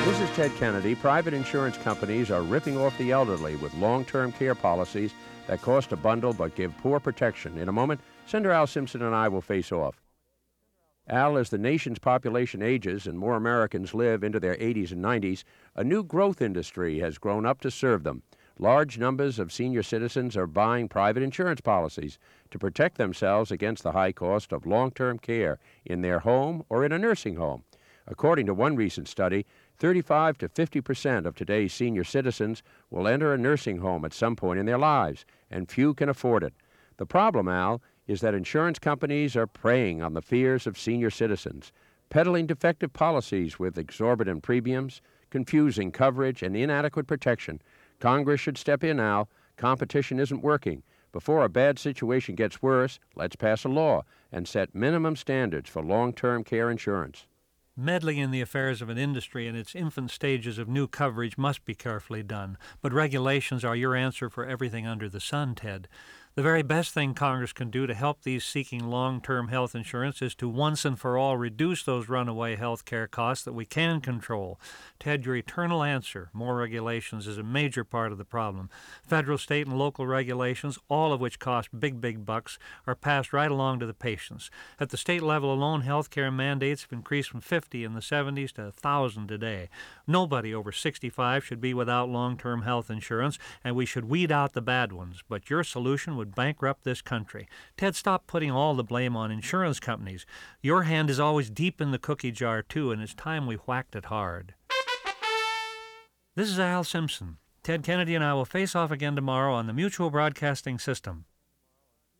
This is Ted Kennedy. Private insurance companies are ripping off the elderly with long-term care policies that cost a bundle but give poor protection. In a moment, Senator Al Simpson and I will face off. Al, as the nation's population ages and more Americans live into their 80s and 90s, a new growth industry has grown up to serve them. Large numbers of senior citizens are buying private insurance policies to protect themselves against the high cost of long-term care in their home or in a nursing home. According to one recent study, 35 to 50% of today's senior citizens will enter a nursing home at some point in their lives, and few can afford it. The problem, Al, is that insurance companies are preying on the fears of senior citizens, peddling defective policies with exorbitant premiums, confusing coverage, and inadequate protection. Congress should step in, Al. Competition isn't working. Before a bad situation gets worse, let's pass a law and set minimum standards for long-term care insurance. Meddling in the affairs of an industry in its infant stages of new coverage must be carefully done, but regulations are your answer for everything under the sun, Ted. The very best thing Congress can do to help these seeking long-term health insurance is to once and for all reduce those runaway health care costs that we can control. Ted, your eternal answer, more regulations, is a major part of the problem. Federal, state, and local regulations, all of which cost big bucks, are passed right along to the patients. At the state level alone, health care mandates have increased from 50 in the 70s to 1,000 today. Nobody over 65 should be without long-term health insurance, and we should weed out the bad ones. But your solution would bankrupt this country. Ted, stop putting all the blame on insurance companies. Your hand is always deep in the cookie jar, too, and it's time we whacked it hard. This is Al Simpson. Ted Kennedy and I will face off again tomorrow on the Mutual Broadcasting System.